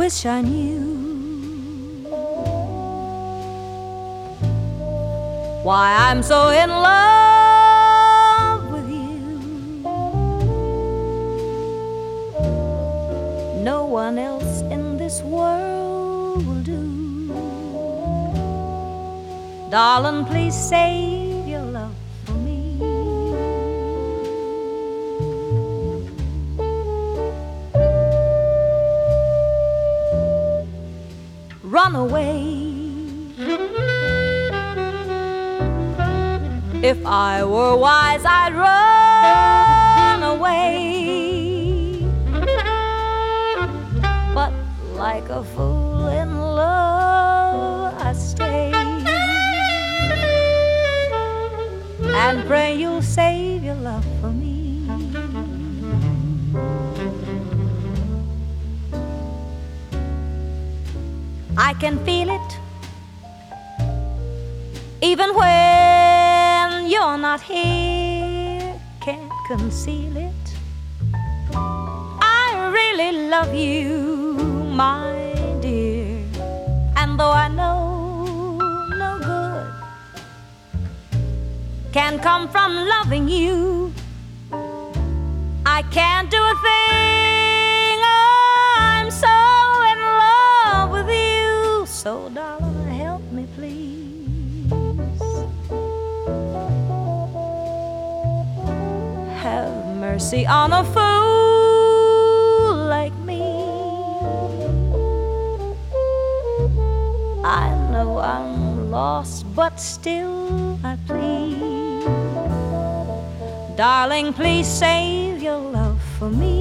wish I knew why I'm so in love with you. No one else in this world will do. Darling, please save your love for me. Run away. If I were wise, I'd run away. But like a fool in love, I stay and pray you'll save your love for me. I can feel it even when you're not here, can't conceal it. I really love you, my dear, and though I know no good can come from loving you, I can't do a thing. I'm so in love with you. So darling, help me please. Have mercy on a fool like me. I know I'm lost, but still I plead. Darling, please save your love for me.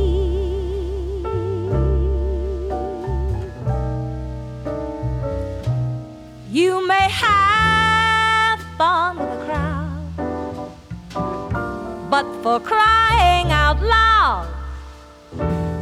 You may have fun with the crowd, but for crying out loud,